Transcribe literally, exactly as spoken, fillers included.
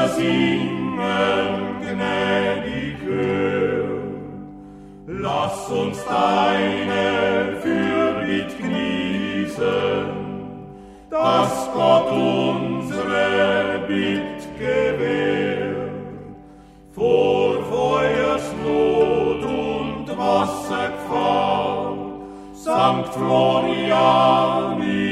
singen gnädig hör. Lass uns deine Fürbitt genießen, dass Gott unsere Bitt gewährt. Vor Feuersnot und Wassergefahr, Sankt Florian